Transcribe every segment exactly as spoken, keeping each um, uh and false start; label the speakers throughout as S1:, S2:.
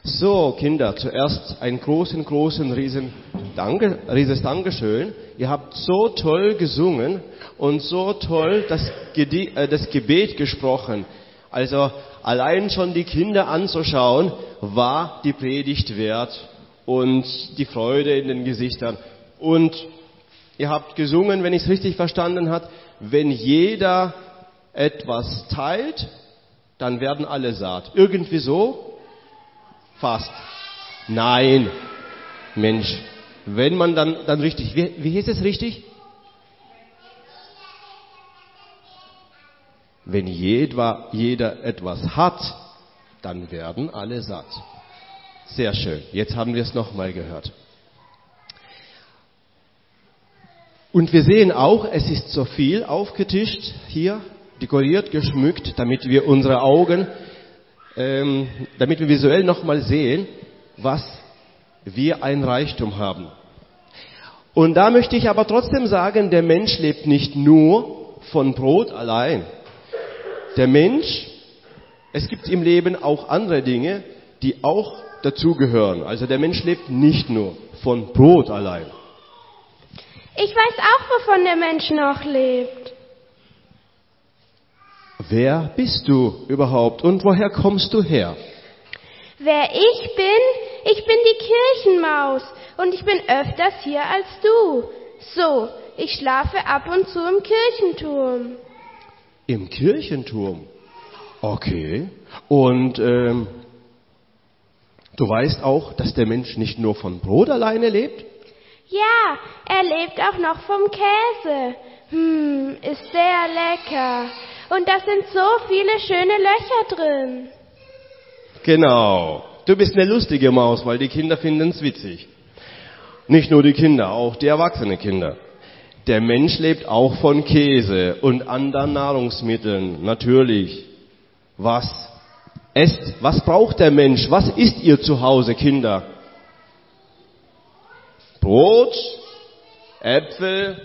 S1: So, Kinder, zuerst einen großen, großen, riesen Danke, rieses Dankeschön. Ihr habt so toll gesungen und so toll das, Gedi- äh, das Gebet gesprochen. Also allein schon die Kinder anzuschauen, war die Predigt wert und die Freude in den Gesichtern. Und ihr habt gesungen, wenn ich es richtig verstanden habe, wenn jeder etwas teilt, dann werden alle satt. Irgendwie so? Fast. Nein. Mensch. Wenn man dann, dann richtig, wie, wie hieß es richtig? Wenn jeder, jeder etwas hat, dann werden alle satt. Sehr schön. Jetzt haben wir es nochmal gehört. Und wir sehen auch, es ist so viel aufgetischt hier, dekoriert, geschmückt, damit wir unsere Augen, ähm, damit wir visuell nochmal sehen, was wir ein Reichtum haben. Und da möchte ich aber trotzdem sagen, der Mensch lebt nicht nur von Brot allein. Der Mensch, es gibt im Leben auch andere Dinge, die auch dazugehören. Also der Mensch lebt nicht nur von Brot allein.
S2: Ich weiß auch, wovon der Mensch noch lebt.
S1: Wer bist du überhaupt und woher kommst du her?
S2: Wer ich bin? Ich bin die Kirchenmaus und ich bin öfters hier als du. So, ich schlafe ab und zu im Kirchenturm.
S1: Im Kirchenturm? Okay. Und ähm, du weißt auch, dass der Mensch nicht nur von Brot alleine lebt?
S2: Ja, er lebt auch noch vom Käse. Hm, ist sehr lecker. Und da sind so viele schöne Löcher drin.
S1: Genau. Du bist eine lustige Maus, weil die Kinder finden es witzig. Nicht nur die Kinder, auch die erwachsenen Kinder. Der Mensch lebt auch von Käse und anderen Nahrungsmitteln, natürlich. Was esst, was braucht der Mensch? Was isst ihr zu Hause, Kinder? Brot, Äpfel,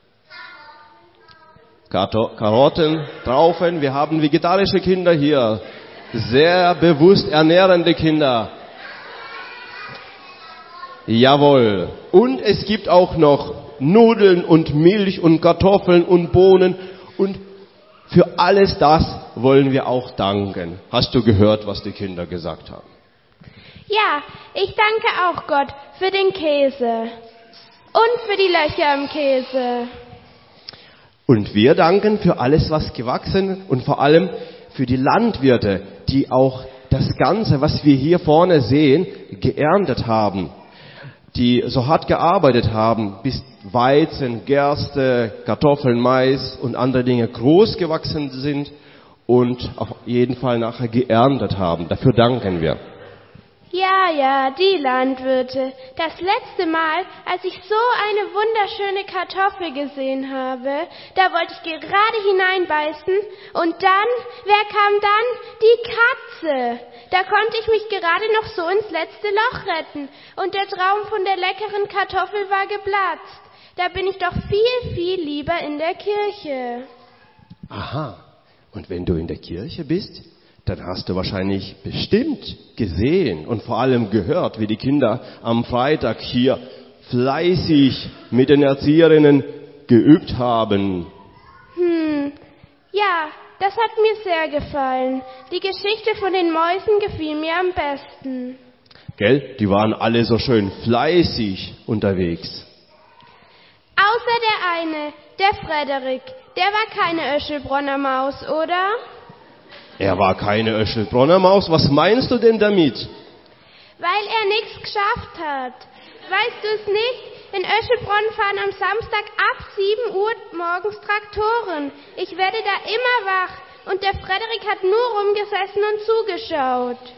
S1: Karotten, Trauben. Wir haben vegetarische Kinder hier. Sehr bewusst ernährende Kinder. Jawohl. Und es gibt auch noch Nudeln und Milch und Kartoffeln und Bohnen. Und für alles das wollen wir auch danken. Hast du gehört, was die Kinder gesagt haben?
S2: Ja, ich danke auch Gott für den Käse und für die Löcher im Käse.
S1: Und wir danken für alles, was gewachsen und vor allem für die Landwirte, die auch das Ganze, was wir hier vorne sehen, geerntet haben. Die so hart gearbeitet haben, bis Weizen, Gerste, Kartoffeln, Mais und andere Dinge groß gewachsen sind und auf jeden Fall nachher geerntet haben. Dafür danken wir.
S2: Ja, ja, die Landwirte. Das letzte Mal, als ich so eine wunderschöne Kartoffel gesehen habe, da wollte ich gerade hineinbeißen und dann, wer kam dann? Die Katze. Da konnte ich mich gerade noch so ins letzte Loch retten und der Traum von der leckeren Kartoffel war geplatzt. Da bin ich doch viel, viel lieber in der Kirche.
S1: Aha. Und wenn du in der Kirche bist, dann hast du wahrscheinlich bestimmt gesehen und vor allem gehört, wie die Kinder am Freitag hier fleißig mit den Erzieherinnen geübt haben.
S2: Hm, ja, das hat mir sehr gefallen. Die Geschichte von den Mäusen gefiel mir am besten.
S1: Gell? Die waren alle so schön fleißig unterwegs.
S2: Außer der eine, der Frederik. Der war keine Öschelbronner Maus, oder?
S1: Er war keine Öschelbronner Maus. Was meinst du denn damit?
S2: Weil er nichts geschafft hat. Weißt du es nicht? In Öschelbronn fahren am Samstag ab sieben Uhr morgens Traktoren. Ich werde da immer wach. Und der Frederik hat nur rumgesessen und zugeschaut.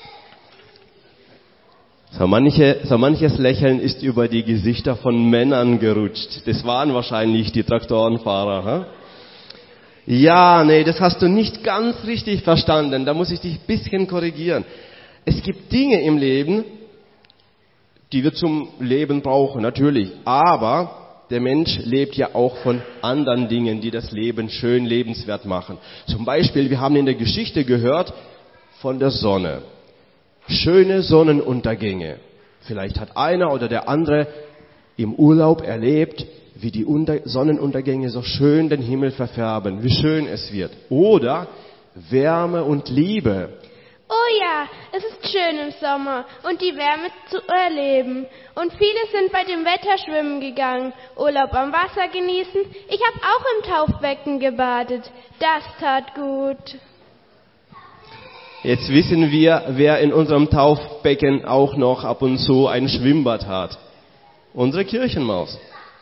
S1: So, manche, so manches Lächeln ist über die Gesichter von Männern gerutscht. Das waren wahrscheinlich die Traktorenfahrer. Hm? Ja, nee, das hast du nicht ganz richtig verstanden. Da muss ich dich ein bisschen korrigieren. Es gibt Dinge im Leben, die wir zum Leben brauchen, natürlich. Aber der Mensch lebt ja auch von anderen Dingen, die das Leben schön lebenswert machen. Zum Beispiel, wir haben in der Geschichte gehört von der Sonne. schöne Sonnenuntergänge. Vielleicht hat einer oder der andere im Urlaub erlebt, wie die Unter- Sonnenuntergänge so schön den Himmel verfärben, wie schön es wird. Oder Wärme und Liebe.
S2: Oh ja, es ist schön im Sommer und die Wärme zu erleben. Und viele sind bei dem Wetter schwimmen gegangen, Urlaub am Wasser genießen. Ich habe auch im Taufbecken gebadet. Das tat gut.
S1: Jetzt wissen wir, wer in unserem Taufbecken auch noch ab und zu ein Schwimmbad hat. Unsere Kirchenmaus.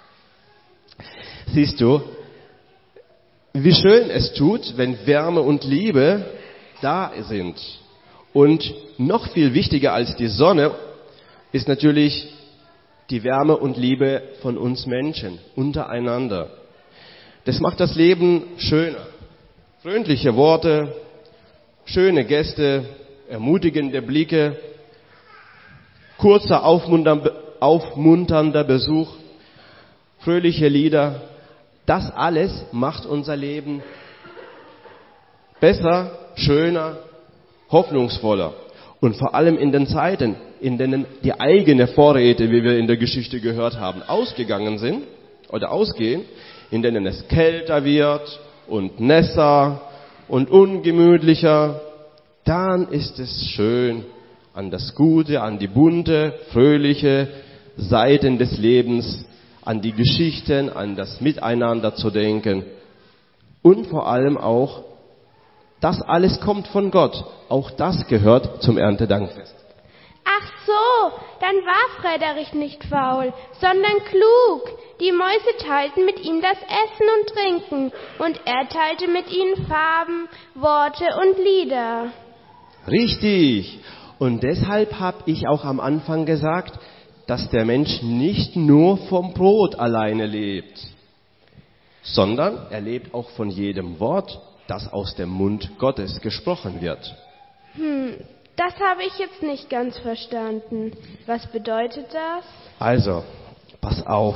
S1: Siehst du, wie schön es tut, wenn Wärme und Liebe da sind. Und noch viel wichtiger als die Sonne ist natürlich die Wärme und Liebe von uns Menschen untereinander. Das macht das Leben schöner. Freundliche Worte, schöne Gäste, ermutigende Blicke, kurzer aufmunternder Besuch, fröhliche Lieder. Das alles macht unser Leben besser, schöner, hoffnungsvoller. Und vor allem in den Zeiten, in denen die eigenen Vorräte, wie wir in der Geschichte gehört haben, ausgegangen sind oder ausgehen, in denen es kälter wird und nässer und ungemütlicher, dann ist es schön, an das Gute, an die bunte, fröhliche Seiten des Lebens, an die Geschichten, an das Miteinander zu denken. Und vor allem auch, das alles kommt von Gott. Auch das gehört zum Erntedankfest.
S2: Ach so, dann war Frederik nicht faul, sondern klug. Die Mäuse teilten mit ihm das Essen und Trinken und er teilte mit ihnen Farben, Worte und Lieder.
S1: Richtig. Und deshalb habe ich auch am Anfang gesagt, dass der Mensch nicht nur vom Brot alleine lebt, sondern er lebt auch von jedem Wort, das aus dem Mund Gottes gesprochen wird.
S2: Hm, das habe ich jetzt nicht ganz verstanden. Was bedeutet das?
S1: Also, pass auf.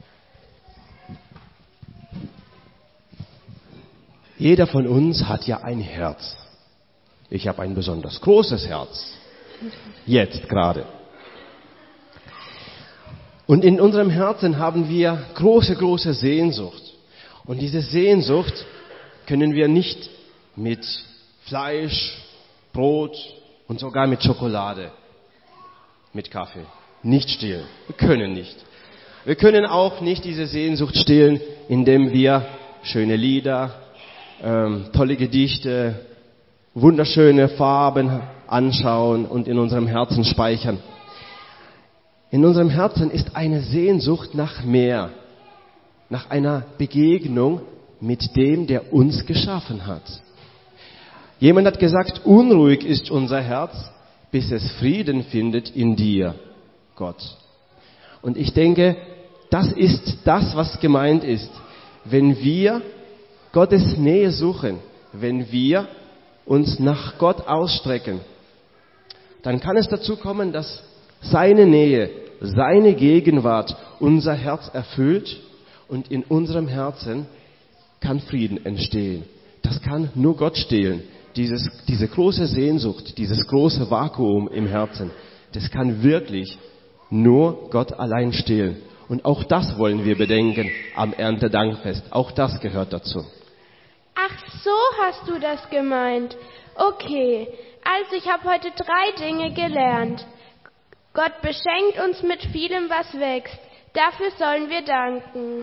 S1: Jeder von uns hat ja ein Herz. Ich habe ein besonders großes Herz. Jetzt gerade. Und in unserem Herzen haben wir große, große Sehnsucht. Und diese Sehnsucht können wir nicht mit Fleisch, Brot und sogar mit Schokolade, mit Kaffee nicht stillen. Wir können nicht. Wir können auch nicht diese Sehnsucht stillen, indem wir schöne Lieder, ähm, tolle Gedichte, wunderschöne Farben anschauen und in unserem Herzen speichern. In unserem Herzen ist eine Sehnsucht nach mehr, nach einer Begegnung mit dem, der uns geschaffen hat. Jemand hat gesagt, unruhig ist unser Herz, bis es Frieden findet in dir, Gott. Und ich denke, das ist das, was gemeint ist. Wenn wir Gottes Nähe suchen, wenn wir uns nach Gott ausstrecken, dann kann es dazu kommen, dass seine Nähe, seine Gegenwart unser Herz erfüllt und in unserem Herzen kann Frieden entstehen. Das kann nur Gott stillen. Dieses, diese große Sehnsucht, dieses große Vakuum im Herzen, das kann wirklich nur Gott allein stillen. Und auch das wollen wir bedenken am Erntedankfest. Auch das gehört dazu.
S2: Ach so hast du das gemeint. Okay, also ich habe heute drei Dinge gelernt. Gott beschenkt uns mit vielem, was wächst. Dafür sollen wir danken.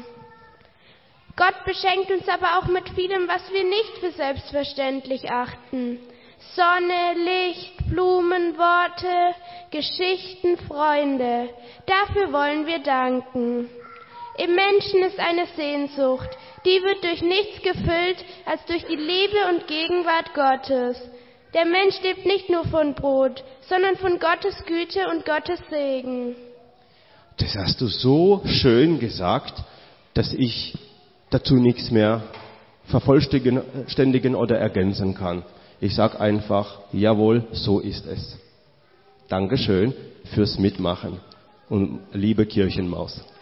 S2: Gott beschenkt uns aber auch mit vielem, was wir nicht für selbstverständlich achten. Sonne, Licht, Blumen, Worte, Geschichten, Freunde. Dafür wollen wir danken. Im Menschen ist eine Sehnsucht, die wird durch nichts gefüllt als durch die Liebe und Gegenwart Gottes. Der Mensch lebt nicht nur von Brot, sondern von Gottes Güte und Gottes Segen.
S1: Das hast du so schön gesagt, dass ich dazu nichts mehr vervollständigen oder ergänzen kann. Ich sage einfach, jawohl, so ist es. Dankeschön fürs Mitmachen und liebe Kirchenmaus.